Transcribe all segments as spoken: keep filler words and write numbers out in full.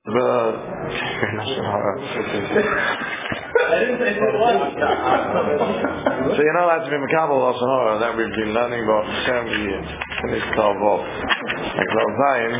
But so you know that's been Makabel Lashon Hara that we've been learning about Hashem in this Tavov. And Klav Zayin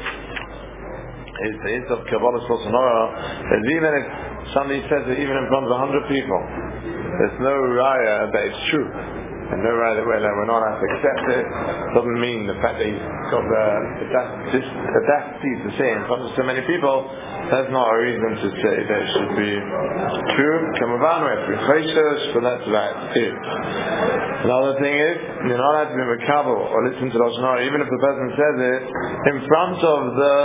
is the hint of Kabbalah Lashon Hara that even if somebody says it even in front of a hundred people, there's no raya that it's true. And no right that we're not have to accept it doesn't mean the fact that he's got the audacity to say in front of so many people, that's not a reason to say that it should be true. Kamavan, we have to be chayshish, but that's about it. Another thing is, you're not allowed to be makabel or listen to Lashon Hara, even if the person says it in front of the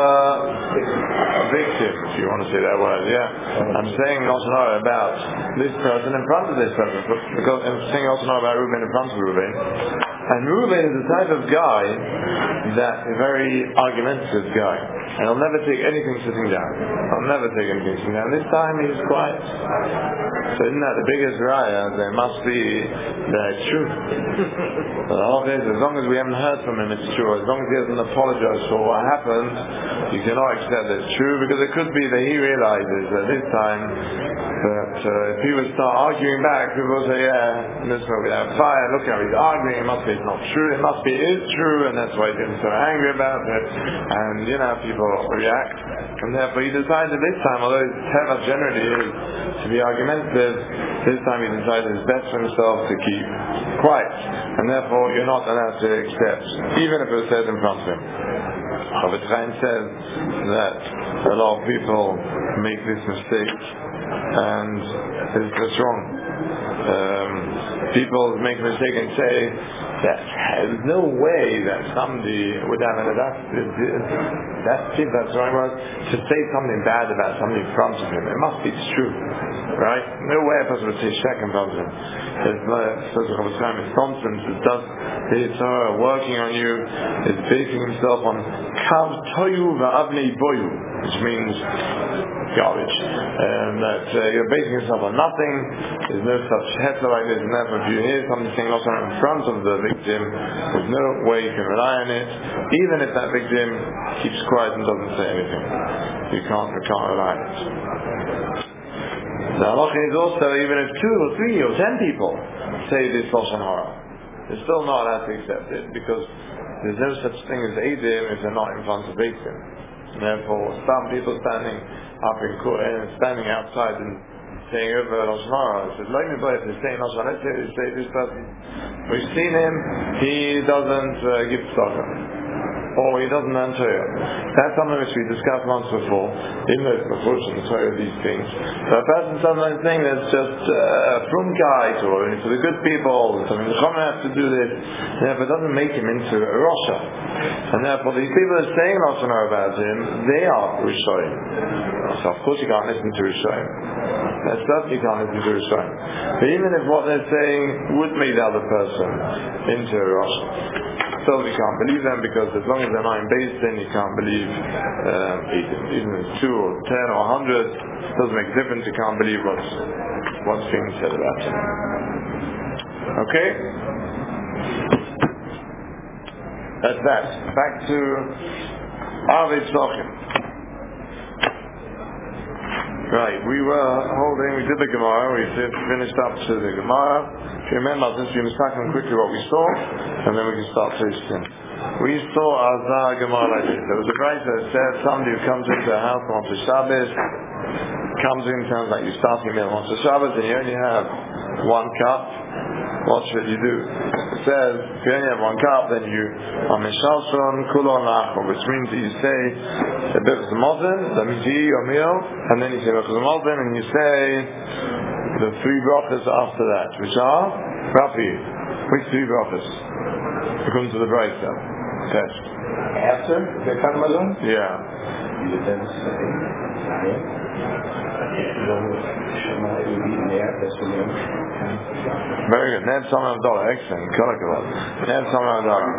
victim, if you want to say that word, yeah. I'm saying Lashon Hara about this person in front of this person, because I'm saying Lashon Hara about Reuben in front of Reuben. And Reuben is the type of guy that a very argumentative guy. And he'll never take anything sitting down. He'll never take anything sitting down. This time he's quiet. So isn't that the biggest raya? There must be that it's true. But the whole thing is, as long as we haven't heard from him, it's true. As long as he hasn't apologized for what happened, you cannot accept that it's true, because it could be that he realizes that this time that uh, if he would start arguing back, people will say, yeah, this will be a fire, look how he's arguing, it must be it's not true, it must be it is true, and that's why he's getting so angry about it. And you know, people react, and therefore he decided this time, although his teva generally is to be argumentative, this time he decided it's best for himself to keep quiet, and therefore you're not allowed to accept, even if it was said in front of him. Chofetz Chaim says that a lot of people make this mistake, and it's just wrong. Um, people make a mistake and say that there's no way that somebody would have an audacity, that's it, that's the right word, to say something bad about somebody in front of him. It must be true, right? No way a person would say shek in front of him. It's nonsense. It does, it's uh, working on you, it's basing himself on kav toyu va'avnei boyu, which means garbage, and that uh, you're basing yourself on nothing. There's no such heter like this, and therefore if you hear something saying Lashon Hara in front of the victim, there's no way you can rely on it, even if that victim keeps quiet and doesn't say anything. You can't, you can't rely on it. The halacha is also, even if two or three or ten people say this Lashon Hara, they're still not allowed to accept it, because there's no such thing as Eidim if they're not in front of Eidim. And therefore, some people standing up in court and standing outside and saying over Lashon Hara, it says, like me, but if they're saying Lashon Hara, let's say, say this person, we've seen him, he doesn't uh, give tzedakah, or he doesn't learn Torah. That's something which we discussed once before, in the proportion of Torah, these things. But a person sometimes saying that's just uh, a from guy, or for the good people, so the Chachamim have to do this, therefore it doesn't make him into a Rasha. And therefore these people that are saying Lashon Hara about him, they are Rishoyim. So of course you can't listen to Rishoyim. That's certainly you can't listen to Rishoyim. But even if what they're saying would make the other person into a Rasha, still we can't believe them, because as long as they're not in base, then you can't believe um, even if it's two or ten or a hundred, it doesn't make a difference, you can't believe what's, what's being said about them. Okay? That's that. Back to Arvid Tzachim. Right, we were holding, we did the Gemara, we did, finished up to the Gemara. If you remember, I'll just be mistaken quickly what we saw, and then we can start tasting. We saw Azar Gemara like this. There was a guy that said somebody who comes into a house on Shabbos, comes in, sounds like you're starting a meal on Shabbos, and you only have one cup. What should you do? It says, if you only have one cup, then you are Mishalshon Kulon Lachor, which means that you say a bit of the Mozen, that means you eat your meal, and then you say a bit of the Mozen, and you say the three brachas after that, which are Rafi. Which three brachas? According to the Brayta. Test. After the Karmalon? Yeah. You then say, very good. Neb Saman Abdullah, excellent. Kolakala. Neb Saman Abdullah.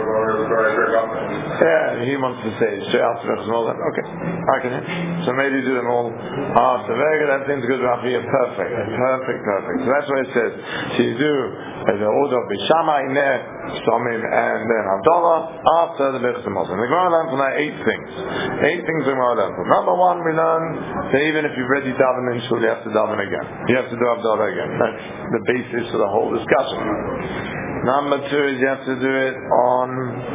Yeah, he wants to say straight after and all that. Okay, I can. So maybe do them all after. Very good. That seems good. Rafi, perfect, perfect, perfect. So that's what it says. So you do the order of Bishamai Neh. Samim, and then Havdalah after the Birchas Hamazon. The Gemara learned from that eight things. Eight things the Gemara learned from. Number one, we learn that even if you've already davened in shul, you have to daven again. You have to do Havdalah again. That's the basis for the whole discussion. Number two is you have to do it on.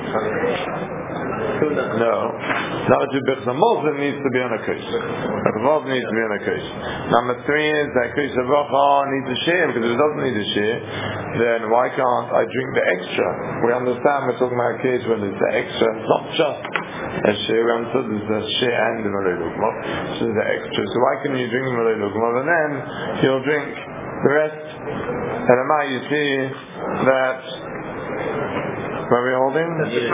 No. Number two, Birchas Hamazon needs to be on a kush. Birchas Hamazon needs to be on a kush. Number three is that kush Havacha needs a share, because if it doesn't need a share, then why can't I drink the extra? We understand we're talking about a case when it's the extra, it's not just a share, we understood there's a share and the Malay Lugma, so it's the extra. So why can you drink the Malay Lugma, and then you'll drink the rest? And am I, you see that where are we holding?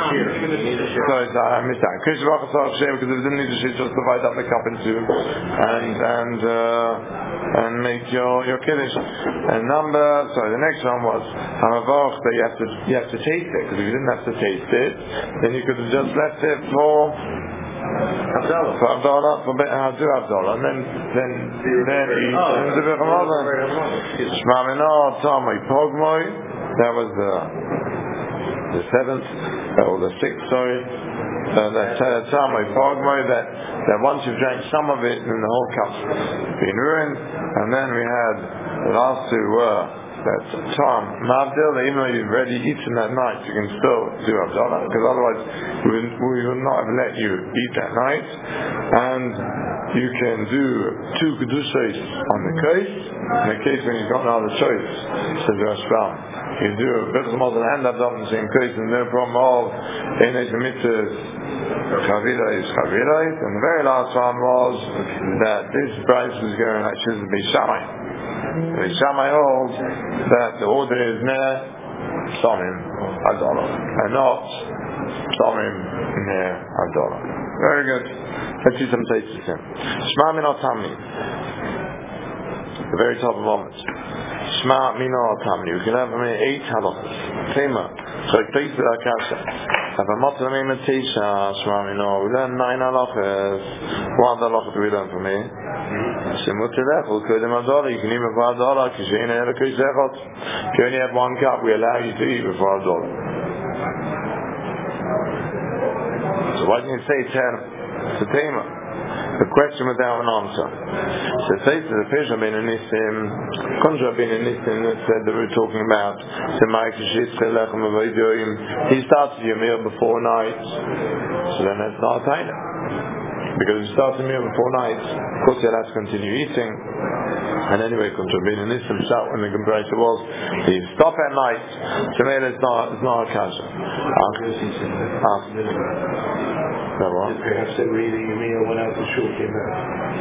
Sorry, I missed that. Krish Baruch Hu Hashem, because if it didn't need a shit, just divide up the cup in two and and uh, and make your your kiddush. And number, sorry, the next one was Hamavach, that you have to you have to taste it, because if you didn't have to taste it, then you could have just left it for Havdalah, for Havdalah, for how do Havdalah, and then then then eat and do Birchas Hamazon. Shema Mino Tamei Pogmoi. That was the. The seventh, or the sixth, sorry, uh, that Tamei Pogmoi, that that once you've drank some of it, then the whole cup's been ruined. And then we had the last two were that Tom Mavdil, that even though you've already eaten that night, you can still do Havdalah, because otherwise we would, we would not have let you eat that night. And you can do two kedushos on the case. In the case when you've got no other choice, says Rashbam, you do Birchas Hamazon and Havdalah in the same case, and no problem of Einei Mitzvahs Chavirais Chavirais. And the very last one was that this price was going like Shiz Beis Shammai. Beis Shammai holds that the order is Ner Samim Havdalah and not Samim Ner Havdalah. Very good. Let's see some tastes in. Shema Mino Tamni. The very top of Amos. Shema Mino Tamni. We can have I mean, eight halachas. Tema. So it takes the Akasha. Have a Motzah Mima Tisha. Shema Mino. We learn nine halachas. One halacha do we learn from here? Shemut Telechel. Kodim Havdalah. You can eat before Havdalah. Kishein Ela Kush Echot. If you only have one cup, we allow you to eat before Havdalah. So why didn't you say ten? It's a tema. The question without an answer. So it says that the Pish Rabbeinu Nissim, Konj Rabbeinu Nissim said that we were talking about he started your meal before night, so then that's not a taina. Because if you start the meal before night, of course you'll have to continue eating. And anyway, Konj Rabbeinu Nissim shout when the comparison was, if you stop at night, so maybe it's not, it's not a kasha. That what? Perhaps they're reading a meal when out the shul came out.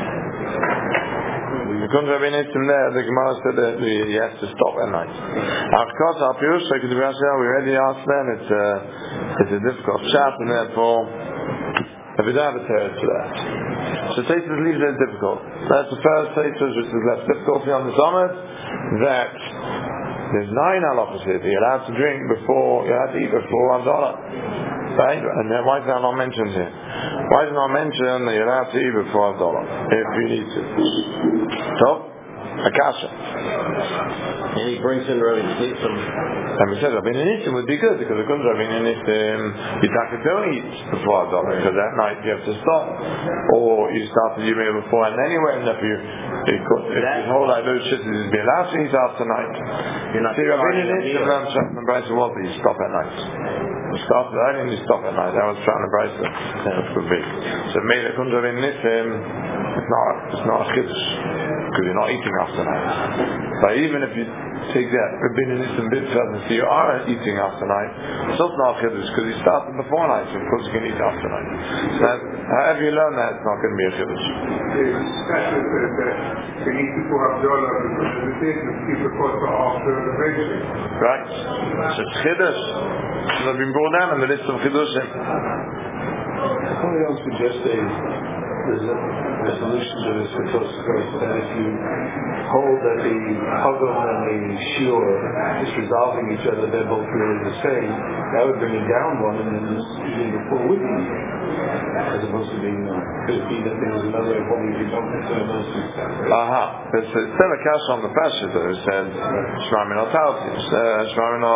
The Konj Rabbeinu Nissim there, the Gemara said that you have to stop at night. Of course, our Pirush, like the Rashi, we already asked them, it's a, it's a difficult chat, and therefore, if we don't have a terror to that. So Taisus leaves it difficult. That's the first Taisus which is less difficulty on the summit, that there's nine halachas here that you're allowed to drink before, you're allowed to eat before Havdalah. Right? And then why is that not mentioned here? Why is it not mentioned that you're allowed to eat before Havdalah if you need to? So, Akasha. And he brings in Rabbi Nissim. And we said Rabbi Nissim would be good, because it comes Rabbi Nissim, you don't eat before Havdalah, because that night you have to stop. Or you started your meal before, and anyway, and if you if you hold like those shit, you'd be allowed to eat after night. You're not See, Rabbi Nissim learned something about what you stop at night. You stop I didn't stop at night, I was trying to brace it. That could be. So made it comes Rabbi Nissim, it's not it's not a chiddush, because you're not eating after night. But even if you take that Rabbeinu Nissim bit further, so you are eating after night, it's also not a chiddush, because you started before night, so of course you can eat after night. So that, however you learn that, it's not going to be a chiddush. Especially that you eat before Havdalah, because the thing is keep the kosher after the regular. Right? So it's chiddush. So they've been brought down in the list of chiddushim. Somebody else suggested there's a, a solution to this because that if you hold that the Hagam and the Shiur is resolving each other, they're both really the same, that would bring it down one and then just eating before with you. as opposed to being, uh, could it be that there was another way of holding the don't consider those two separate? Aha. There's still a cash on the Pashas who said, Shmamino Talti, Shmamino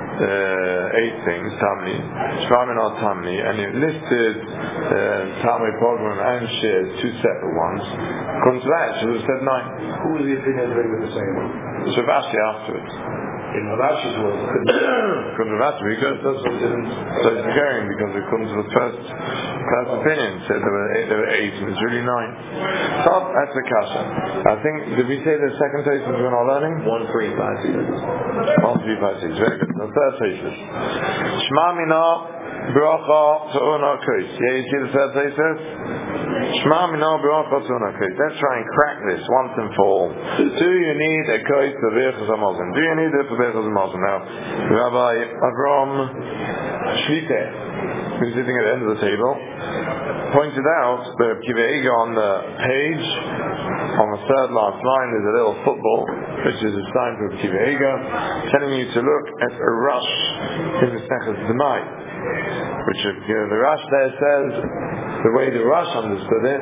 eight things, Tamni, Shmamino Tamni, and it listed Tamri Program and shares, two separate ones. Comes to that, she would have said nine. Who was the opinion that with the same one? Shavashi afterwards. In Rashi's world, couldn't have had to be good. that's what didn't. So it's comparing because it comes with first first opinion. Said there were eight, there were eight, and it's really nine. So that's the kasha. I think did we say the second thesis we're not learning? One, three, five, six. One, three, five, six. Very good. The third thesis. Shema mina bracha te'una kos. Yeah, you see the third thesis. Shema mina bracha te'una kos. Let's try and crack this once and for all. Do you need a kos for birchas hamazon? Do you need it for birchas hamazon? Now, Rabbi Avram Shliteh, who's sitting at the end of the table, pointed out the Kivei Eiga on the page, on the third last line, there's a little football, which is a sign for Kivei Eiga, telling you to look at a rush in the Sechas Demai, which you know, the rush there says, the way the rush understood it,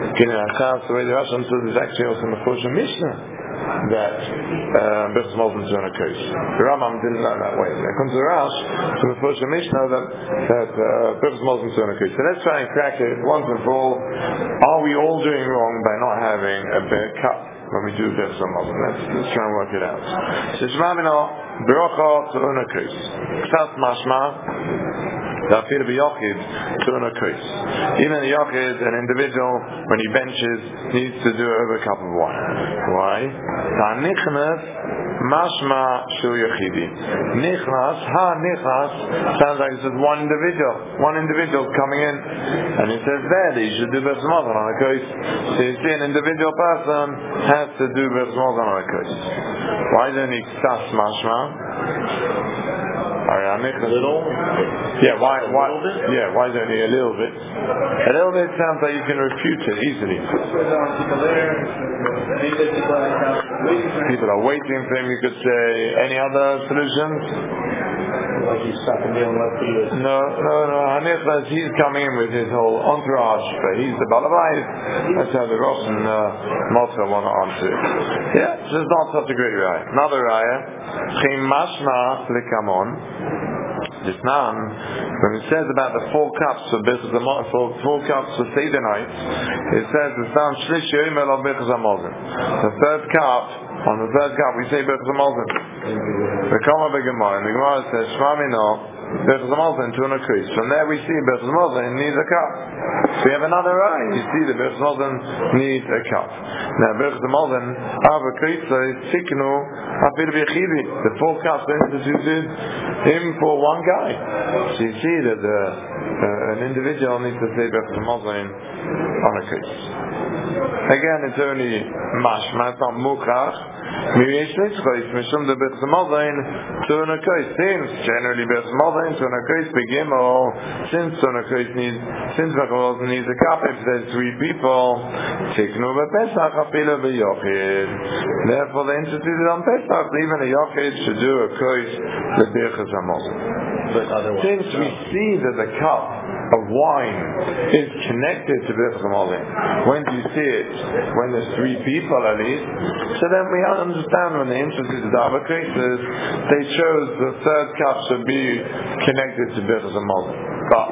the way the rush understood it is actually also in the Choshen Mishnah, that Birchas Hamazon is on a kos. The Rambam didn't learn that way. It comes to the Rash, to the first Mishnah, that that Birchas Hamazon is on a kos. So let's try and crack it once and for all. Are we all doing wrong by not having a bare cup when we do Birchas Hamazon? Let's let's try and work it out. So Shema Mino Bracha Te'una Kos. Ksas Mashma. That feel to be Yochid to an Akos. Even a Yochid, an individual, when he benches, needs to do it over a cup of wine. Why? Nichnas mashma shel Yochidi. Nichnas, ha nichnas, sounds like it's just one individual. One individual coming in. And it says there that you should do Birchas Hamazon on a kos. So you see an individual person has to do Birchas Hamazon on a kos. Why don't you ksas mashma? A little? Yeah, why, why, yeah, why don't you a little bit? A little bit sounds like you can refute it easily. People are waiting for him, you could say. Any other solutions? Like he's stuck in the left. No, no, no. Hanichas, he's coming in with his whole entourage, but he's the Balabais. That's how the Rosh and uh, Moshe want to answer it. Yeah, this is not such a great raya. Another raya, Chim Mashma Likamon. This Nan, when it says about the four cups for Birchas Hamazon, for four cups for Seder nights, it says the Stam Shlish Yomer of Birchas Hamazon. The third cup, on the third cup we say Birchas Hamazon. The Kama Begemar, and the Gemara says Shema Mino Birchas Hamazon to an Akos. From there we see Birchas Hamazon needs a cup. So we have another eye. You see the Birchas Hamazon needs a cup. Now Birchas Hamazon Ava Koitza is Tiknu Afil B'Yechidi. The four cups are instituted him for one guy. So you see that the, uh, an individual needs to say Birchas Hamazon on a case. Again, it's only mashma, it's not mukrach. Mirish Nitzchois, Mishum the Birchas Hamazon to an Akos. Since generally Birchas Hamazon to an Akos begimel, since to an Akos needs, since Birchas Hamazon needs a cup, if there's three people, Tiknu B'Pesach Afilu B'Yochid. Therefore, they instituted on Pesach, even a Yochid should do a Kos the Birchas Hamazon. Since we see that the cup of wine is connected to Birchas Hamazon, when do you see it? When there's three people at least. So then we understand when they introduced the other cases, they chose the third cup should be connected to Birchas Hamazon. But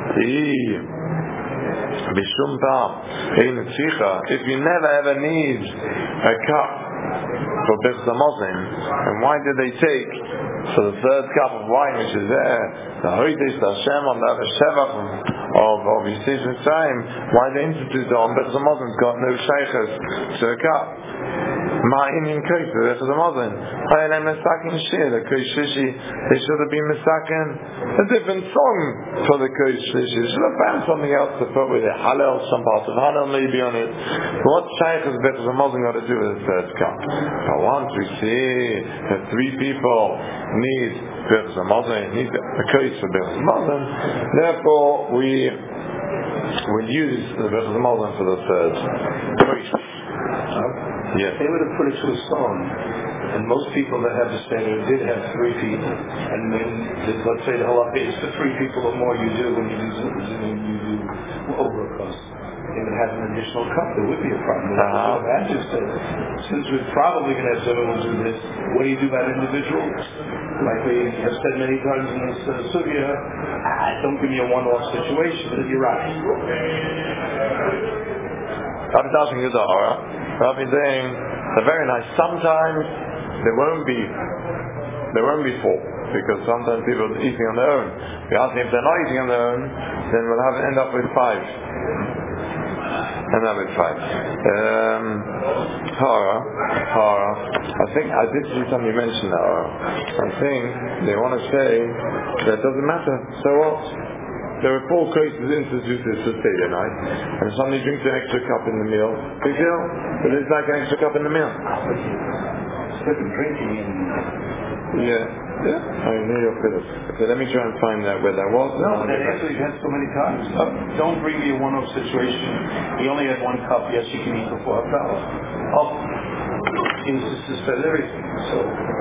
if you never ever need a cup for Birchas Hamazon, and why did they take for the third cup of wine which is there, the Hodesh, the Hashem on the other Shevach of of Yisrael Mitzrayim, why they institute on Birchas Hamazon? It's got no shaykhs to a cup. Ma'in in Kos, the Birchas Hamazon. Hayalem Mesakin Shir, the Kos Shlishi, they should have been Mesakin a different song for the Kos Shlishi. They should have found something else to put with it. Hallel, some parts of Hallel maybe on it. What shaykh has Birchas Hamazon got to do with the third cup? But once we see that three people need Birchas Hamazon, need a Kos for Birchas Hamazon, therefore we will use the Birchas Hamazon for the third Kos. Yes. They would have put it to a song. And most people that have the standard did have three people. And then, let's say the halacha is for three people or more you do when you do, when you do overcost. And it has an additional cup, there would be a problem. Uh-huh. That just said, since we're probably going to have someone who do this, what do you do about individuals? Like we have said many times in this uh, sugya, ah, don't give me a one-off situation, but you're right. Rabbi Dashing Yudahara, Rabbi saying, they're very nice. Sometimes there won't be, there won't be four, because sometimes people are eating on their own. We ask them if they're not eating on their own, then we'll have end up with five. End up with five. Um, Hara, Hara. I think I did see something you mentioned Hara. I think they want to say that it doesn't matter. So what? There are four cases instituted to Seder night, and if somebody drinks an extra cup in the meal, big deal. But it's like an extra cup in the meal. It's like drinking in. Yeah, yeah. I mean, New York Phillips. Okay, let me try and find out where that was. No, that actually had so many times. Oh, don't bring me a one-off situation. He only had one cup. Yes, you can eat before a dollars. Oh, he was just suspend everything. So.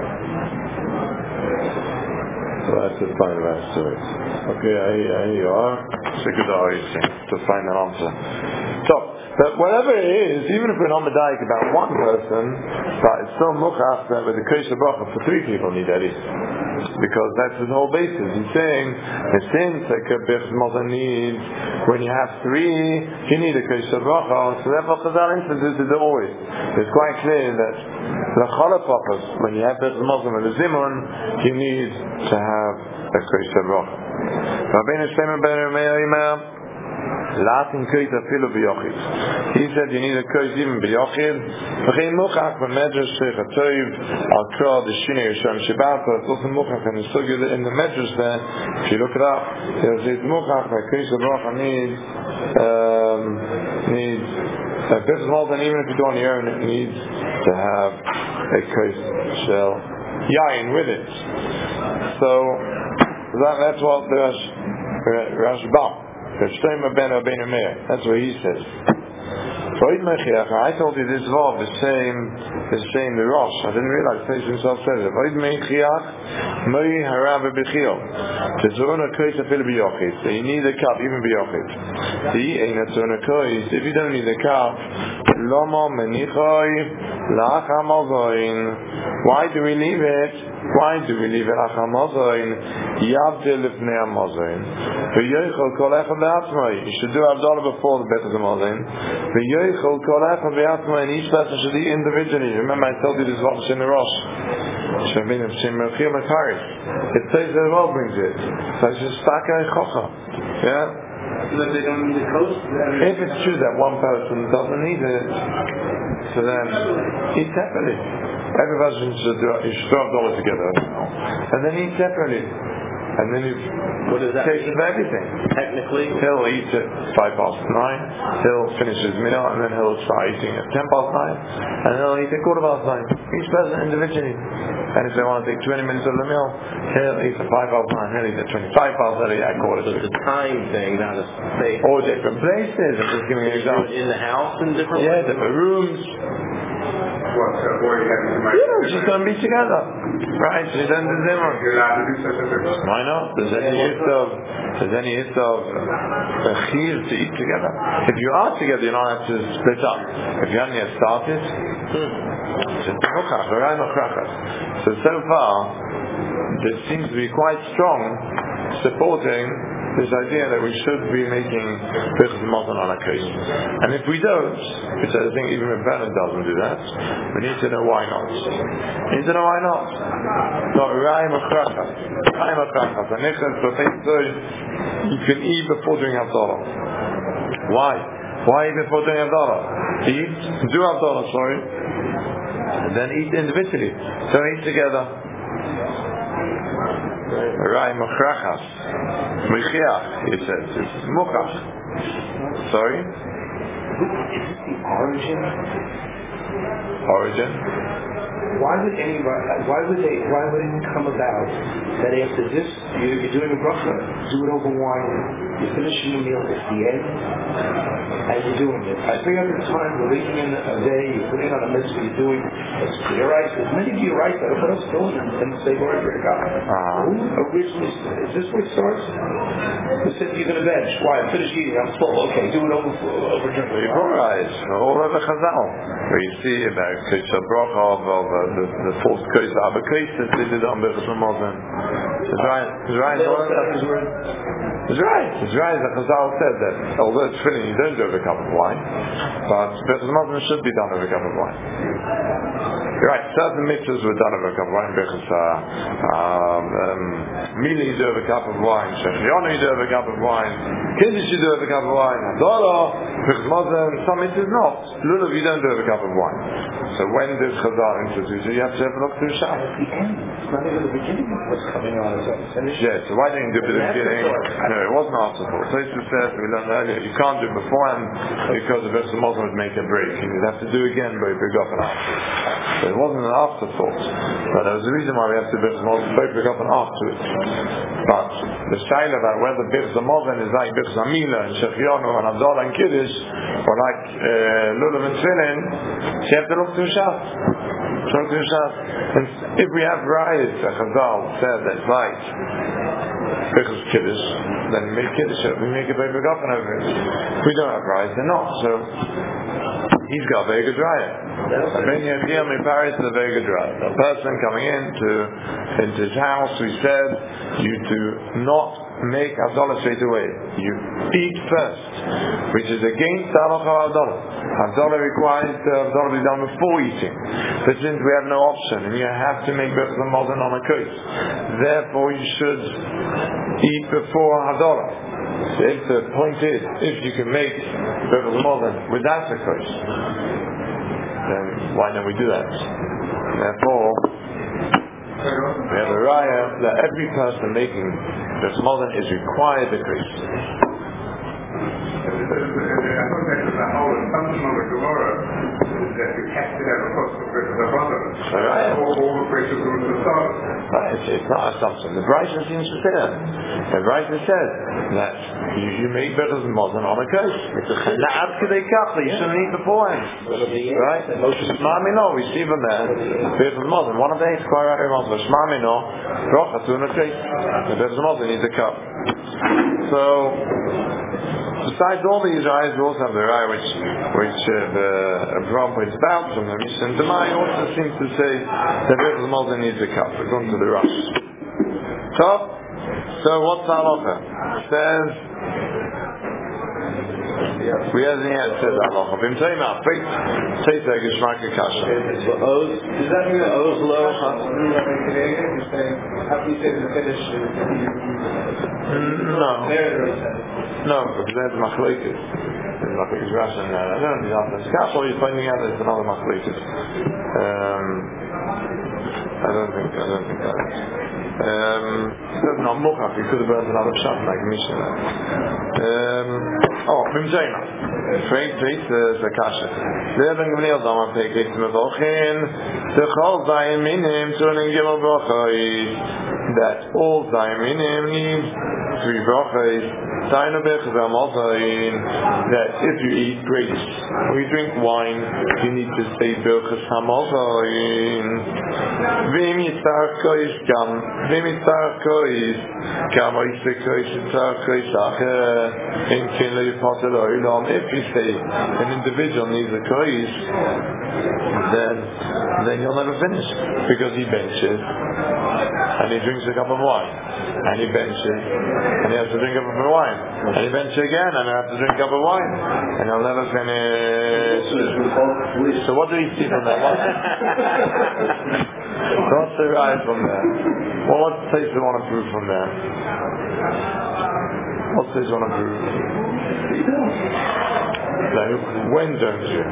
So that's the fine about stories. Okay, here you are. It's a good argument to find an answer. So, but whatever it is, even if we're not medayik about one person, but it's still mukhaf that with the Kosher Bracha for three people need that eat. Because that's his whole basis. He's saying, the since a Birchas Mazon needs, when you have three, you need a Kosher Bracha. So therefore, Chazal instituted it always. It's quite clear that the Chalapachas, when you have Birchas Mazon and the Zimun, you need to have a Kosher Bracha. Rabbeinu Shlomo ben Meir Latin koit afilu b'yochid. He said you need a koit even b'yochid. V'chein muchach b'medrash shechatoiv al kra the shinei yisham shibata. It's also muchach in the sugya in the medrash there. If you look it up, there's this muchach that Kosher Bracha needs um, needs a Birchas Mazon, even if you do on your own, it needs to have a koit shel yain with it. So that, that's what the Rashbam. That's what he says. I told you this law, the same, the same the Rosh. I didn't realize Sage himself said it. So you need a cup, even b'yochid. If you don't need a cup, why do we leave it? Why do we leave it? You should do Havdalah before the Bet of the Mazon. And each person should eat individually. Remember I told you this was in the Rosh. It says that well brings it. So it's just yeah? So that they don't need a coast? If it's true that one person doesn't need it, so then eat separately. Every person should do you should have dollars together, and then eat separately. And then you what does that taste mean? of everything. Technically, he'll eat at five past nine. He'll finish his meal, and then he'll start eating at ten past nine, and he'll eat at quarter past nine. Each person individually. And if they want to take twenty minutes of the meal, he'll eat at five past nine. He'll eat at twenty-five past nine. At quarter. So it's a time thing, not a space. Or different places. I'm just giving you an example. In the house, in different. Yeah, places? different rooms. What's that boy having to make? Yeah, just going to be together. Right, so then the Zimmer. You're allowed to do such a thing. Why not? There's any hit of, there's any hit of a chiyuv to eat together. If you are together, you don't have to split up. If you haven't yet started, so so far, there seems to be quite strong supporting this idea that we should be making Birchas Mazon on occasion. And if we don't, which I think even if Bernard doesn't do that, we need to know why not. We need to know why not. So, you can eat before doing Havdalah. Why? Why eat before doing Havdalah? Eat, do Havdalah, sorry, and then eat individually. So eat together. Rai Mochrachas. Mechiach, he says. It's Mochach. Sorry? Is this the origin? Origin? why would anybody? Why would they? Why would it come about that after this you're, you're doing a bracha, do it over wine, you're finishing the meal, it's the end, and you're doing it. I think every time you're leaving in a day, you're putting on a mitzvah, you're doing it's your right. As many of you right, but what else doing it and say glory to God? Uh-huh. Who originally? Is this where it starts? Who said you're going to bench? Why? I finished eating. I'm full. Okay, do it over over drink. You're right. All over Chazal, where you see about Kisha Bracha of of, uh, the the fourth case, Abba cases they did on Birchas Hamazon. It's right. It's right. It's right. It's right. The Chazal said that although it's filling, you don't do it with a cup of wine, but Birchas Hamazon should be done with a cup of wine. Right, certain mitzvahs were done over a cup of wine. Birchas um, um, Mili you do over a cup of wine. Shechionu you do over a cup of wine. Kiddush you do over a cup of wine. Hadorah, Birchas Hamazon. Some mitzvahs not. Lulav you don't do over a cup of wine. So when did Chazal introduce it? You have to have a look through Shas. It's not even the beginning of what's coming on. It's finished. Yeah, so why didn't you do it at the beginning? No, it wasn't afterthought. Tosfos says, we learned earlier, you can't do it beforehand because the Birchas Hamazon would make a break. You'd have to do again by Big Up and afterwards. So it wasn't an afterthought. But there was a reason why we have to do Birchas Hamazon both Big Up and afterwards. But the shaila about whether Birchas Hamazon is like Birchas Hamila and Shechionu and Havdalah and Kiddush, or like uh, Lulav and Tefillin, so you have to look through Shas. Look through Shas. And if we have rayas, Chazal said that's right, Birchas Kiddush, then we make Kiddush, we make a very big up and over it. If we don't have rayas, they're not. So he's got a very good raya. A very good raya. A person coming into into his house, we said, you do not make Havdalah straight away. You eat first, which is against the halacha of Havdalah. Havdalah requires the Havdalah be done before eating. But since we have no option, and you have to make Birchas Hamazon on a kos, therefore you should eat before Havdalah. So if the point is, if you can make Birchas Hamazon without a kos, then why don't we do that? Therefore, we have a raya that every person making Birchas Hamazon is required a kos. I thought that was the whole assumption of the Gemara that you have to have a cost of Birchas Hamazon. Right. All the places go to the start. Right, it's, it's not assumption. The Brisa seems to say that. The Brisa says that you, you make Birchas Hamazon on a kos. It's a chena'at k'dei kach that you shouldn't eat beforehand. Right? Shema Mino, we see from there. Birchas Hamazon, one of the eight Kvar Hamazon, Shema Mino, Bracha to a kos. The Birchas Hamazon needs a cup. So, besides all these rayas, we also have the raya which, which uh, the Avraham points out from the Mishnah and Demai also seems to say that Birchas Hamazon needs a cup, according to the Rosh. So, so what's the halacha? It says, we have the answer to the halacha. Bim Teimah, Feit, Teitah, Geshmak, Kasha. Does that mean that Oz low? How do you say the finish? No. No, because there's machlekes. There's machlekes Rashi and I don't know the answer. Kasha, you're finding out there's another machlekes. Um, I don't think, I don't think that is. Um, it says not Mukhaf, you could have burned another shot like Mishnah. Um, oh, Bimjayna. Frank Tate is a kasha. There ben Gamliel Dama Pei Kate Mevochin, the Chol Zayim Minim, turning Gimel Brochai, that all Zayim Minim need three Brochais. Tainu Birchas Hamazon, that if you eat grapes or you drink wine, you need to say Birchas Hamazon. V'im yitzar kois gam, v'im yitzar kois gam oisek kois yitzar kois acher in kin lo yipatel oilam. If you say an individual needs a kois, then then you'll never finish, because he benches and he drinks a cup of wine, and he benches and he has to drink a cup of wine, and he benches again and he has to drink a cup of wine, and he'll never finish. So what do we see from that? What's the right from there? Well, what does they want to prove from there? What does they want to prove? Like, when don't you?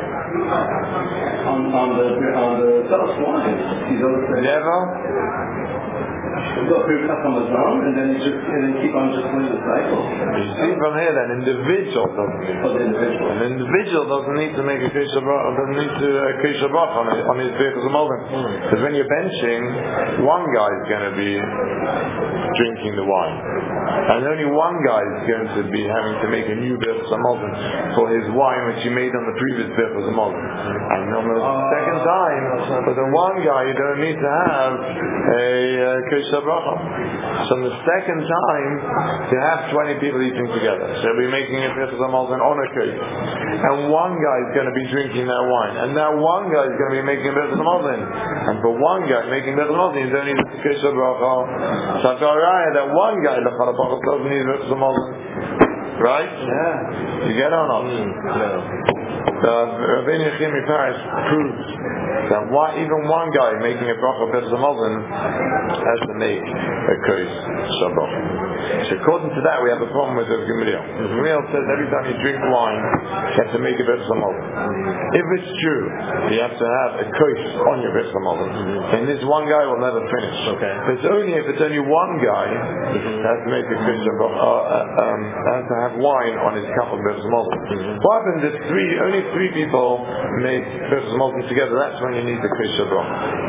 On, on the on the first wine. Never? go through Katamazam and then you just and then keep on just doing the cycle. You see from here that individual doesn't need For the individual. An individual doesn't need to make a kesha brach, doesn't need to a kesha brach on his, on his birchas hamazon. Because when you're benching, one guy is going to be drinking the wine, and only one guy is going to be having to make a new birchas hamazon for his wine which he made on the previous birchas hamazon. And on the second time, for the one guy, you don't need to have a uh, kesha bracha. So on the second time, you have twenty people eating together. So we're making a birchas hamazon on a cake, and one guy is going to be drinking that wine, and now one guy is going to be making a birchas hamazon. And for one guy making birchas hamazon, you don't need a kesha bracha. So I've got a raya that one guy doesn't need birchas hamazon. Right? Yeah. You get it or not? Mm, no. The Rabbeinu Yechim Paris proves that why even one guy making a bracha of birchas hamazon has to make a kos shabbat. So according to that, we have a problem with Rav Gamliel. Rav Gamliel says every time you drink wine, you have to make a birchas hamazon. If it's true, you have to have a kos on your birchas hamazon, then this one guy will never finish. Okay. But it's only if it's only one guy that has to make a kos shabbat, uh, uh, um, has to have wine on his cup of birchas hamazon. What happens if three, only three people make birchas hamazon together? That's when you need the kos shabbat.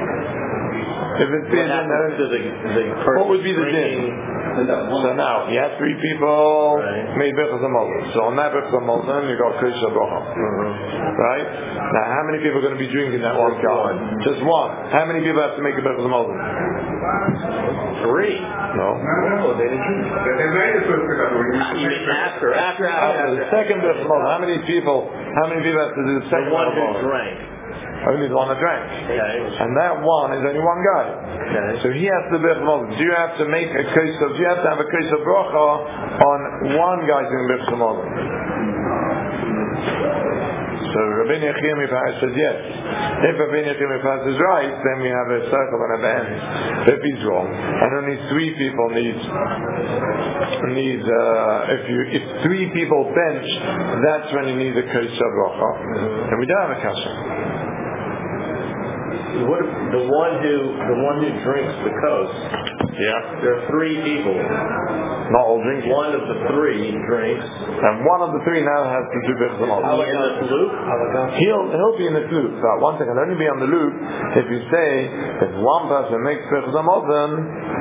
If it's What been, happens to the, the person what would be the drinking? din? So now you have three people Right. made birchas hamazon. So on that birchas hamazon you got kos shabbat. Right? Now how many people are going to be drinking that one cup? Just one. How many people have to make a birchas hamazon? Three. No. No, they didn't drink. They made the first cup. You mean after, after, after, After the second birchas hamazon, how many people? How many people have to do the the second one birchas who hamazon? drank. Only the one that drank. Okay. And that one is only one guy. Okay. So he has to be hamazon. Do you have to make a case of? Do you have to have a case of bracha on one guy doing birchas hamazon? So Rabbeinu Yechim Paris says yes. If Rabbeinu Yechim Paris is right, then we have a circle and a bend. If he's wrong, and only three people need need uh, if you if three people bench, that's when you need a kos bracha. And we don't have a kasha. What if the one who the one who drinks the kos? Yeah. There are three people. Not all drinking. One of the three drinks. And one of the three now has to do birchas hamazon. Is he in the loop? He'll, he'll be in the loop. But one thing can only be on the loop if you say if one person makes birchas hamazon,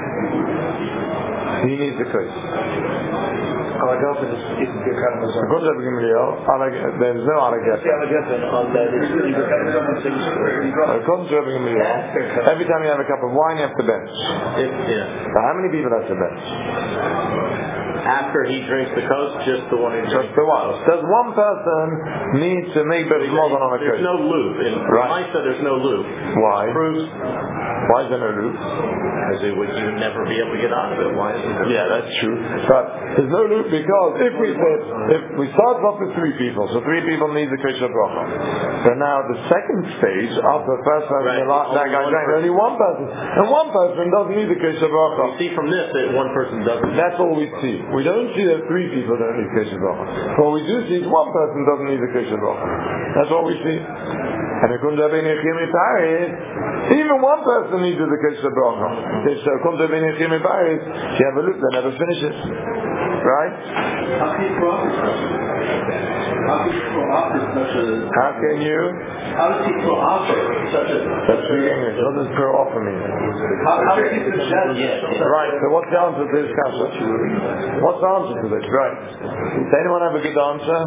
he needs the kos. Alagafen is is Birkat Hamazon. According to Rabbi Gamliel, alag- there's no alagafen. Alagafen on that is really Birkat Hamazon. So you got According to Rabbi Gamliel, every time you have a cup of wine, you have to bench. If, yeah. So how many people have to bench? After he drinks the kos, just the one who Just drinks the one. Does one person need to make birchas hamazon on a There's kos? no loop. In Right. Misa, there's no loop. Why? Proves Why is there no loop? because it would, you would never be able to get out of it. Why isn't there? Yeah, that's true. But there's no loop because if we said, if we start off with three people, so three people need the kosher bracha. So now the second stage, after the first person, Right. the last, that Only guy one drank, person. only one person. And one person doesn't need the kosher We bracha. see from this that one person doesn't. That's all we see. We don't see that three people don't need kosher bracha. What we do see is one person doesn't need the kosher bracha. That's all we see. And according to Rabbeinu Yechim Paris, even one person needs the kosher bracha. So according to Rabbeinu Yechim Paris, if you have a loop, that never finishes. Right? How can you throw off this? How can you throw off this such a? How can you? How does he throw off it such a? Let's speak English. What does pro offer mean? How, how does he suggest? Yeah. Right, so what's the answer to this question? What's the answer to this? Right. Does anyone have a good answer?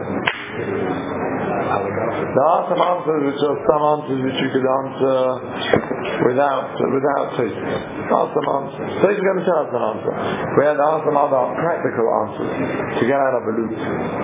There are some answers which are some answers which you could answer without without taste. There are some answers. So he's going to tell us an answer. We had to ask some other practical answers to get out of a loop.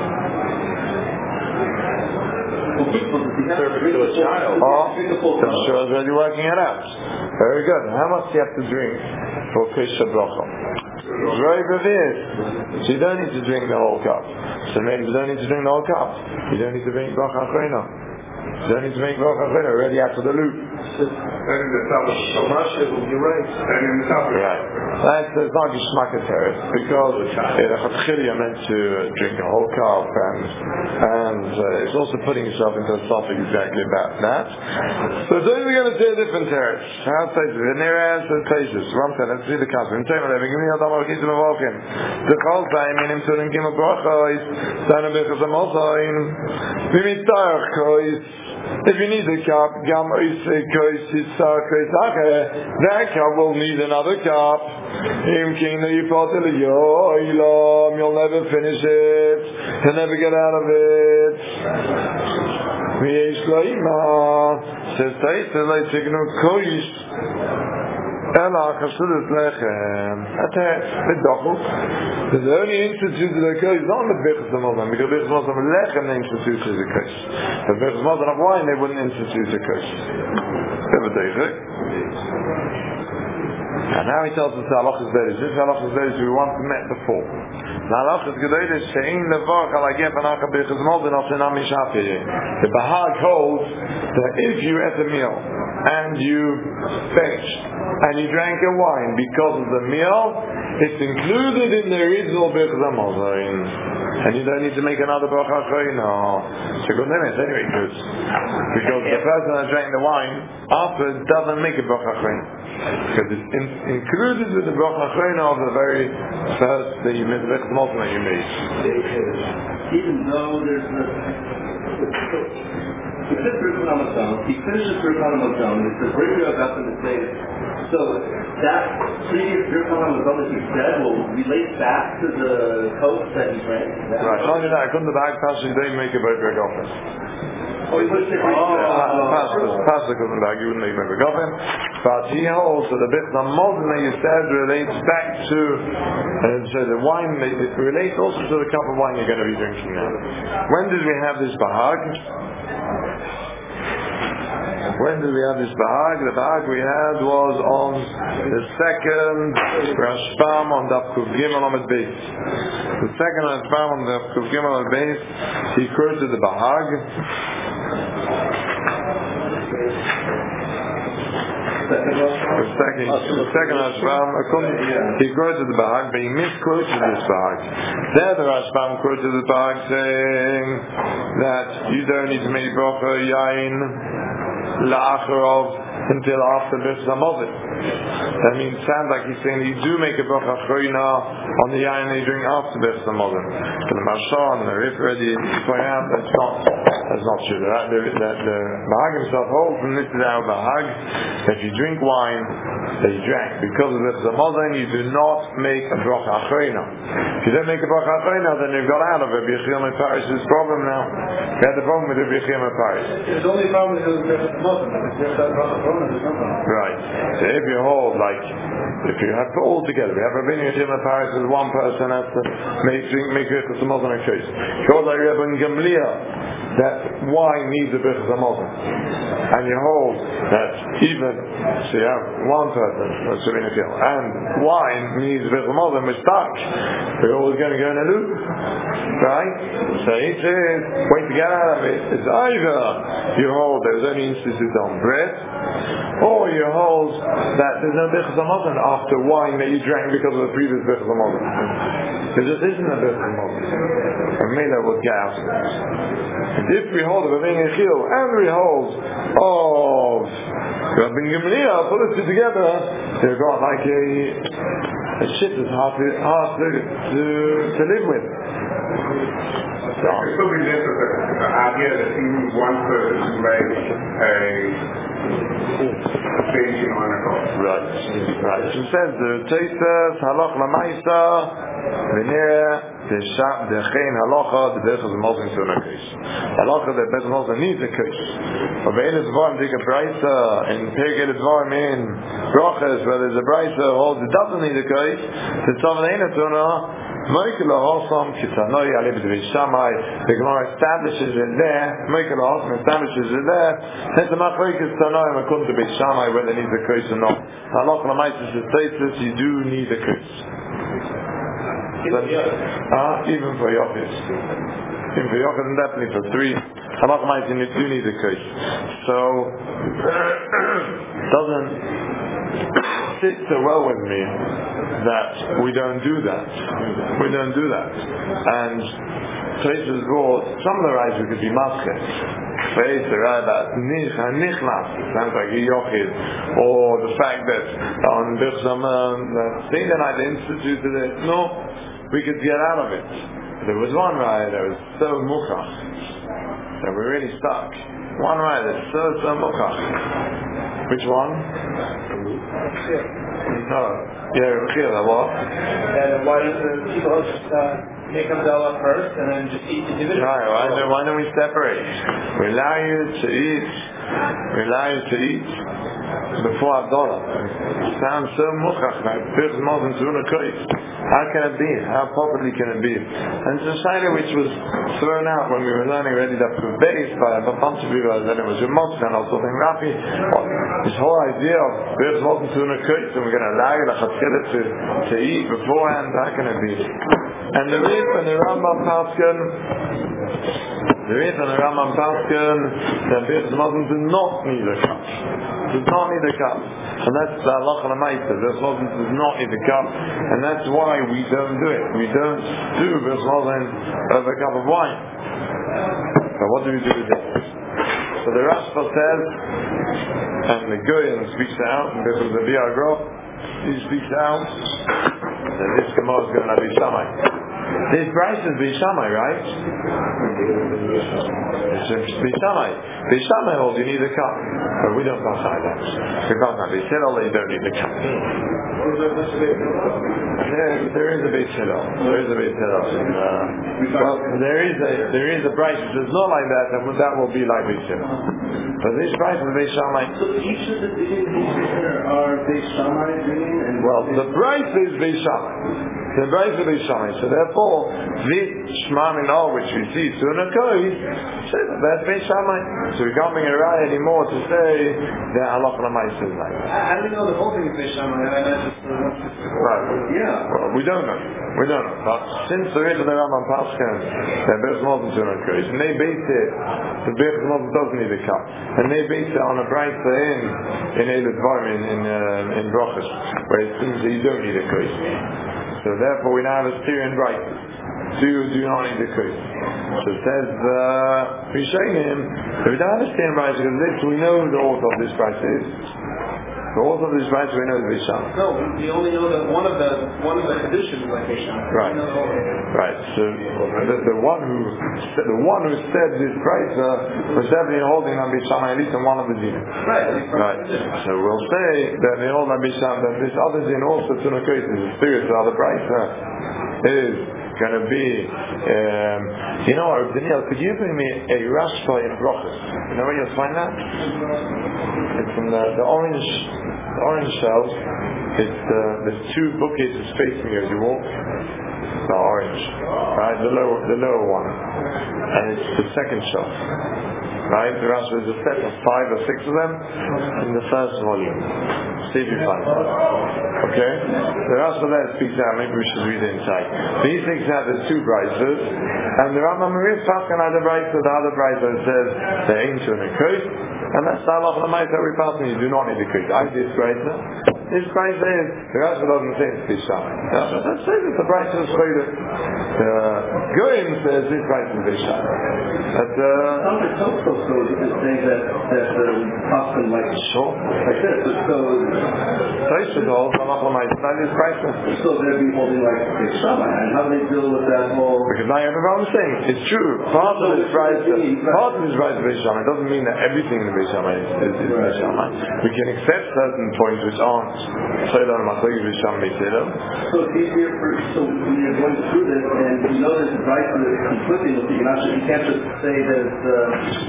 Service to a child. Or the sure is already working it out. Very good. How much do you have to drink for kosher bracha? Very revered. So you don't need to drink the whole cup. So maybe you don't need to drink the whole cup. You don't need to drink bracha achrona. You don't need to drink bracha achrona. Already after the loop. Then in the suburbs. You're right. Then in the suburbs. Right. That's, that's not Geshmaka Teres, because in a Chatchil you're meant to drink a whole cup, and, and uh, it's also putting yourself into a topic exactly about that. So today we're going to say a different Teres. How places? In near answer places. One time, let's see the custom. In Tamer, we give me a double kiss of a walking. The call time in him to him give a bracha is Sana Bechaz Amosain. We meet Tarach. If you need a cup, gam that cup will need another cup. You'll never finish it. You'll never get out of it. Says Ella Chassidus Lechem. There's the only institute of the case is not the Bechaz Hamazon, because Bechaz Hamazon Lechem institutes the case. The Bechaz Hamazon of wine they wouldn't institute the case. And now he tells us the halachas beres. This halachas beres we once met before. The halachas gedolos she'ein levar al hagef anach bechaz hamazon al shenam mishafiyeh. The Bahag holds that if you ate a meal and you finished and you drank a wine because of the meal, it's included in the original bechaz hamazon. And you don't need to make another bracha achreina. So good limit anyway, because because the person that drank the wine after doesn't make a bracha achreina, because it's in, included with the bracha achreina of the very first that you made the bechaz hamazon that you made. Even though there's the he says Birkat Hamazon, he finishes Birkat Hamazon, it's the bring you up in the state. So that previous Birkat Hamazon that he said will relate back to the coast that he drank. Right. Not only that, I couldn't the bag pass you don't make a very often. Oh, he puts it right Pastor, Pastor couldn't bag, you wouldn't make a very often. But he holds that the bit the modern that you said relates back to uh, so the wine it relates also to the cup of wine you're going to be drinking now. When did we have this bahag? When did we have this bahag? The bahag we had was on the second Rashbam on Daf Kuf Gimel Amud Beis. The second Rashbam on Daf Kuf Gimel Amud Beis, he quoted the bahag. The second, the second Rashbam, he quoted the bahag, but he misquoted this bahag. There the Rashbam quoted the bahag saying that you don't need to make bracha yain la'acharov until after Bechaz Hamazon. That means, sounds like he's saying that you do make a bracha achreina on the yain that you drink after Bechaz Hamazon. But the Marsha and the Rif already point out that's not that's not true. The, the, the, the Bahag himself holds, and this is our Bahag, that if you drink wine that you drank because of Bechaz Hamazon, you do not make a bracha achreina. If you don't make a bracha achreina, then you've got out of it. Rabbi Yechiel Paris' problem now. We had the problem with Rabbi Yechiel Paris. It's only a problem with Bechaz Hamazon. Right. So if you hold, like, if you have all together, we have Rabbi Yechiel Paris as one person has to make drink make Bechaz Hamazon a case. You hold like Rabbi Gamliel that wine needs a Bechaz Hamazon, and you hold that even so you have one person, that's Rabbi Yechiel, and wine needs a Bechaz Hamazon, which stuck. We're always going to go in a loop, right? So he says, way to get out of it is either you hold there's only institute on bread, or you hold that there's no Bechaz Hamazon after wine that you drank because of the previous Bechaz Hamazon. There just isn't a Bechaz Hamazon. And Mela would get out of it. And if we hold of Rabbi Yechiel and we hold of Rabbi Gamliel, put the two together, they've got like a, a shit that's hard to, hard to, to, to live with. So, it could be just the idea that even one person made a station on a call. right, right. So it says the Tosfos halach lamaisa v'nireh the chein halacha the Bechaz Hamazon to a case. Halacha the Bechaz Hamazon needs a case. But be'ein dvarim take a brayta in Pirkei dvarim in brachas where there's a brayta holds it doesn't need a case. The tzavon ein atuna. Michael Hasam Kitanoi Alib Dvei Shammai. The Gemara establishes it there. Michael Hasam establishes it there. Hence the Machlokes Tanoi Makun to Beit Shammai whether it needs a curse or not. Halach Lamaitis states you do need a curse. Ah, even for Yochid. Even for Yochid and definitely for three. Halach might you do need a kos. So doesn't sit so well with me that we don't do that. We don't do that. And Tosfos brought some of the rights we could be masked. Face the right about nich and nichnas, sounds like a yochid, or the fact that on Birchaman that Seder night instituted it. No, we could get out of it. There was one right that was so muchach that we're really stuck. One right that's so so muchach. Which one? No, yeah, Rechila. What? And why don't the people just uh, make Havdalah first and then just eat individually? Right, why don't, why don't we separate? We allow you to eat, we allow you to eat before Havdalah. It sounds so muchach, like Birchas Mazon Tzuna Kois. How can it be? How properly can it be? And it's a shayla which was thrown out when we were learning already that the base by a bunch of people, and then it was your Moshe and also in Rafi. This whole idea of Birchas Mazon Tzuna Kois, and we're going to allow you the Chatzkedah to, to eat beforehand, how can it be? And the Rif and the Rambam Paskin, the Rif and the Rambam Paskin, that Birchas Mazon do not need a cup. Does not need a cup. And that's the halacha l'maisa. Birchas Mazon does not need a cup. And that's why we don't do it. We don't do Birchas Mazon over a cup of wine. So what do we do with it? So the Rashba says, and the Goyen speaks out, and this is the Biagrov, he speaks out, that this Gemara is going to be Shammai. This price is Bishamai, right? It's Bishamai. Bishamai holds you need a cup. But we don't pass like that. We pass like this. You don't need a cup. There, there is a big Hillel. There is a big Hillel. Uh, well, there is a there is a price which is not like that, and that will be like Beit Hillel. But this price is Beit Shammai. So each of the dinim here are Beit Shammai dinim, and well, the price is Beit Shammai. The price is Beit Shammai. So therefore, this Shema Minol which we see Tzuna Kois, that's Beit Shammai. So we can't bring a raya anymore to say that halacha l'maisa is like that. How do we know the whole thing is Beit Shammai? I mean, just the one specific. Right. yeah. Well, we don't know. We don't know. But since there is the Rambam Paskin, that Birchas Mazon Tzuna Kois, and they base it, the Birchas Mazon doesn't need a cup, and they base it on a price in in Eilat Dvarim in in, uh, in Brochus, where it seems that you don't need a kois. So therefore, we now have a Syrian right. Do do not need a kois. So it says we show him that we don't have a Syrian right because this we know the author of this price is. The author of this price we know is Bisham. No, we only know that one of the one of the conditions is like Bisham. Right. Right. So the, the one who the one who said this price uh, was definitely holding on Bisham at least in one of the dinim. Right. Right. So we'll say that they hold on Bisham that this other din also Tzuna Kois is the spirit of the price uh, is going to be. Um, you know, Daniel, could you bring me a Rashba in Brochus? You know where you'll find that? It's in the, the orange, the orange shelves. It's uh, there's two bookcases facing you as you walk. The orange, right? The lower, the lower one, and it's the second shelf. Right? The Rashba is a set of five or six of them in the first volume. See if you find it. Okay? The Rashba there speaks out, maybe we should read it inside. So he speaks out there's two brises, and the Rambam Maris Paskan had a brisa, the other brisa says there ain't to a kois, and that's the halacha l'maisa that we pass, and you do not need a kois. I see this brisa. This brisa is, the Rashba doesn't say it's Bisham. That says it's the brisa is Chodesh. The Goyim says this brisa is Bisham. But, uh, some of the Tosfos is saying that that the Paskin like sure. like this. So Tosfos holds halacha l'maisa that is brisa. so they'd be holding like Beit Shammai, and how do they deal with that whole? Because now you have what I'm saying. It's true. Part of this right, part of this right is Beit Shammai. It doesn't mean that everything in the Beit Shammai is, is, is Beit Shammai. We can accept certain points which aren't Shailan Masagi Beit Shammai Beit Hillel. So it's easier for so when you're going through this and you know there's a right that is conflicting with you, you can't just say that it's, uh,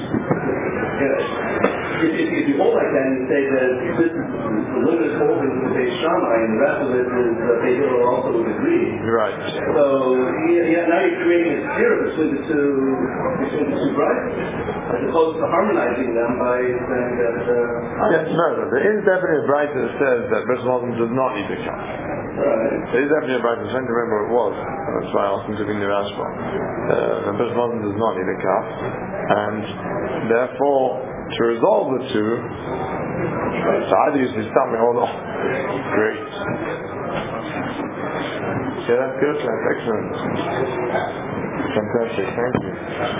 if, if, if you hold like that and you say that this is the limited holding of Beit Shammai and the rest of it is uh, Beit Hillel also would agree. Right. So yeah, yeah, now you're creating a sphere between the two between the two rights, as opposed to harmonizing them by saying that. Uh, yes, no, no. There is definitely a bright that says that Birchas Mazon does not need a cup. right. There is definitely a bright. I'm trying to remember what it was. That's why I asked him to bring the Rashba. Uh, Birchas Mazon does not need a cup. And therefore, to resolve the two, so either you see something or not. Great. Yeah, that's good. That's excellent. Fantastic. Thank you.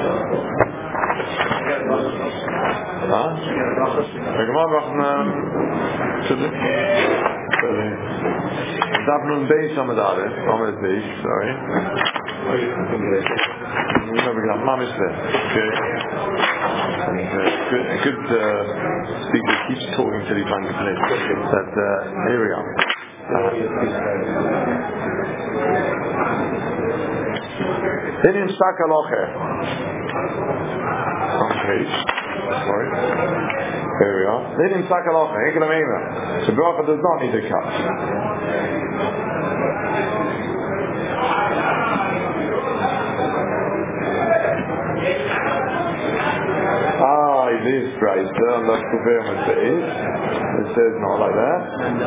Huh? Wir machen noch eine zu den zu den darf nur ein Base am da ist, am das Base, sorry. We have got mom is there. Okay. And, uh, good, a good uh, speaker keeps talking till he finds a place. But uh, here we are. Hinim Sakaloche. Okay. Sorry. There we are. Hinim Sakaloche. Ekelamena. So bracha does not need a cut. Ah, this price, uh, that's the very says. It says not like that.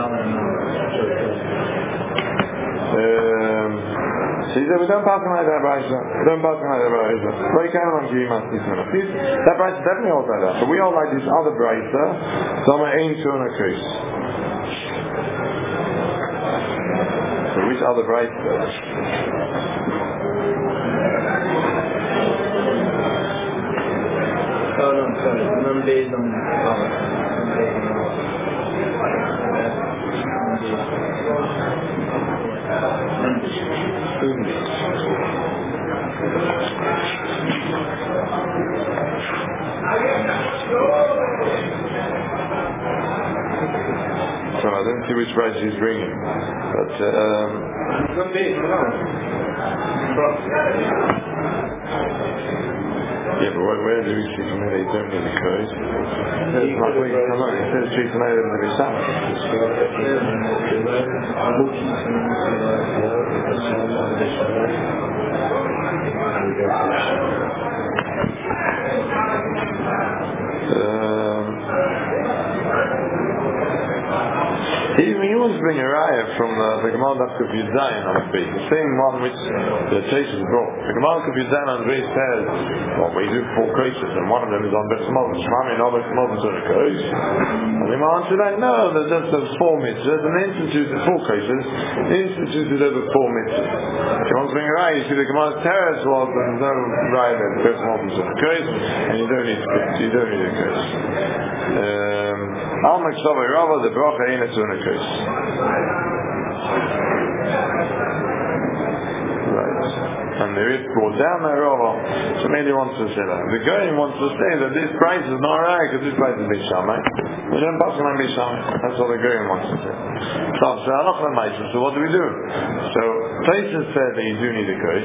Um, see, we don't pass on like that, Bryce. We don't pass on like that, Bryce. But you can't give us this one. That Bryce definitely holds like that. But we all like this other Bryce. So I'm aim to on a case. So which other Bryce? Oh no, sorry. Remember days on So I don't see which price he's bringing, but um, yeah, but where, where do we see from here they don't need the clothes? It says not wait, come on, it says treat tonight in the Sabbath. Um, he, he wants to bring a raya from the, the Gemara Daf Kuf Yud Zayin on the base, the same one which the Teshuvah brought. The Gemara Kuf Yud Zayin on the base says, well, we do four cases, and one of them is on Beth Moses. Shmami and Obeth Moses on a case. And the Gemara answered that, no, there's just those four mitzvahs, and the instituted four cases, instituted over four mitzvahs. If you want to bring a raya, you see the Gemara's terrace was that there's no raya there, Beth Moses on a case, and you don't need you don't need a case. Um, Al Meksavai Rava, the bracha ain't a tuna case. Right. And the Ritz brought down their Rava, so maybe he wants to say that. The guy wants to say that this price is not right, because this price is Bishamai. We don't pass on Bishamai. That's what the guy wants to say. So, so what do we do? So, Taisus said that you do need a case.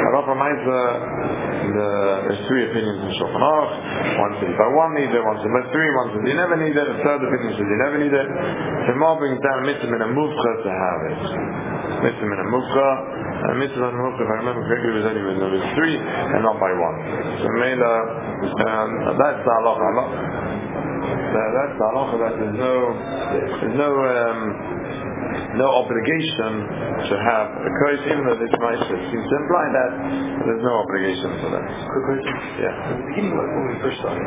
The, there's three opinions in Shulchan Aruch. One says by one need it, one says by three, one says you never need it, a third opinion says you never need it. The Gemara brings down mitzvah in a mufcha to have it. Mitzvah in a mufcha, and mitzvah in a mufcha, if I remember correctly, was only with number three and not by one. So Mela, um, that's the halacha. That, that's the halacha that there's no, there's no, um, no obligation to have a curse, even though this might seems to imply that there's no obligation for that. Quick question? Yeah. At the beginning, when we first started,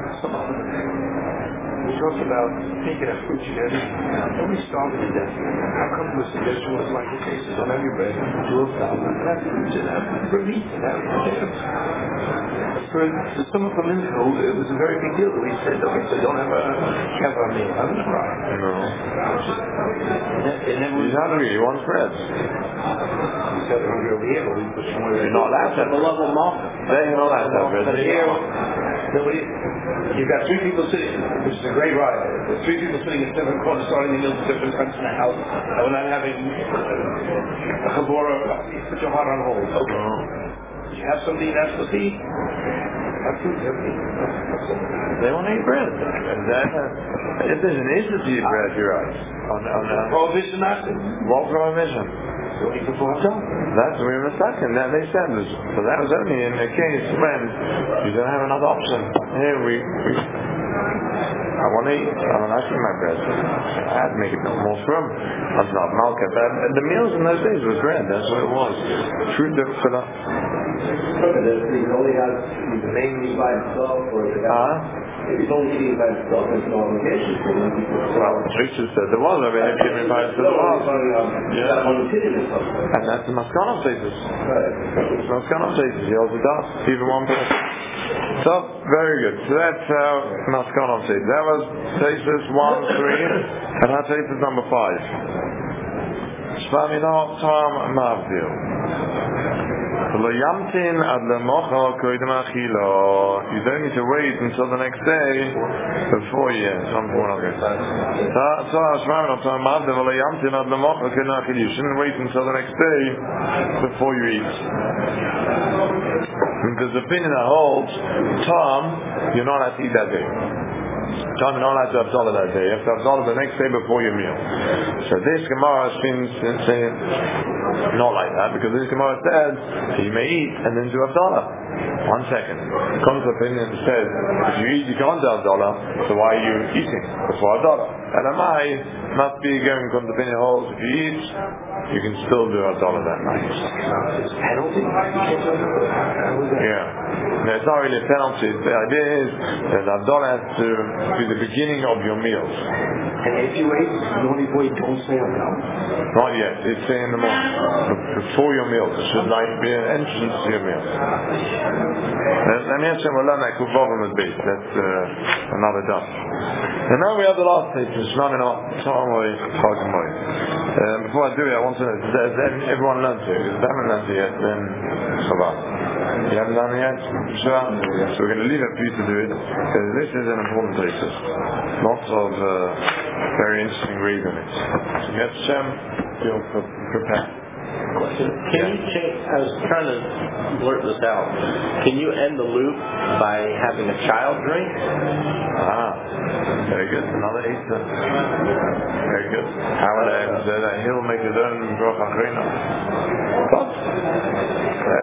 we talked about taking a fruit together. Nobody started with that. How come the suggestion was like, okay, so don't have your bread, do a flour, and have fruit, and have for meat, and have potatoes. For, for some of them, it was a very big deal that we said, okay, so don't have a have a meal, have a fry. No. And then we He's hungry, he wants bread. We said we're hungry over here, but we put somewhere. You're not allowed to have bread. They're not allowed to have bread. But here, nobody, you've got three people sitting, which is a great ride. There's three people sitting in different corners, starting the meals at different times in the house, and we're not having a chabora, put your heart on hold. Okay. No. You have something you're not supposed to eat? Have food, have food. They want to eat bread. And that, uh, if there's an issue to eat bread, you're right. On, on, uh, Prohibition, not it. what prohibition? Don't eat before himself. That's we were stuck in that they said this. So that was only in a case when you don't have another option. Here we, we I want to eat. I want to eat my bread. I had to make it more firm. That's not malka. The meals in those days was bread. That's what it was. Fruit for that. If he only has the main meat by himself, or the guy, Uh-huh. if he's only eating by himself, there's no obligation for him. Well, Rishon said there was. I mean, if Shimon Paris said there was. Yeah. And that's the Maskanov status. It's Maskanov status. He also does. Even one person. So, very good. So that's how Maskanov status. That was status one, three, and that's status number five. Shvamino Tom Mavdil. You don't need to wait until the next day before you eat. You shouldn't wait until the next day before you eat. There's an opinion that holds, Tom, you're not allowed to eat that day. Tom, you're not allowed to have Abdullah that day. You have to have Abdullah the next day before your meal. So this Gemara seems saying not like that, because this Gemara said you may eat and then do Abdullah. One second. Comes the opinion that says if you eat you can't do Abdullah, so why are you eating before Abdullah? And Amai must be going to the opinion holds if you eat you can still do Abdullah that night. Penalty? Yeah. No, it's not really a penalty. The idea is that Abdullah has to be the beginning of your meals. And if you eat, the only way don't say Abdullah. Not yet. It's saying in the morning. Before your meals. It should like be an entrance to your meals. Let me answer we'll learn that Kuvavim at base. That's uh, another dust. And now we have the last stage. Before I do it, I want to know, does everyone learn to? If they haven't learned it yet, then Shabbat. You haven't done it yet? Sure. So we're going to leave it for you to do it, because this is an important thesis. Lots of uh, very interesting reads in it. So yes, Shem, feel prepared. Can you change, I was trying to blurt this out. Can you end the loop by having a child drink? Ah, very good. Another Easter. Very good. How would I say that he'll make his own bracha achrina?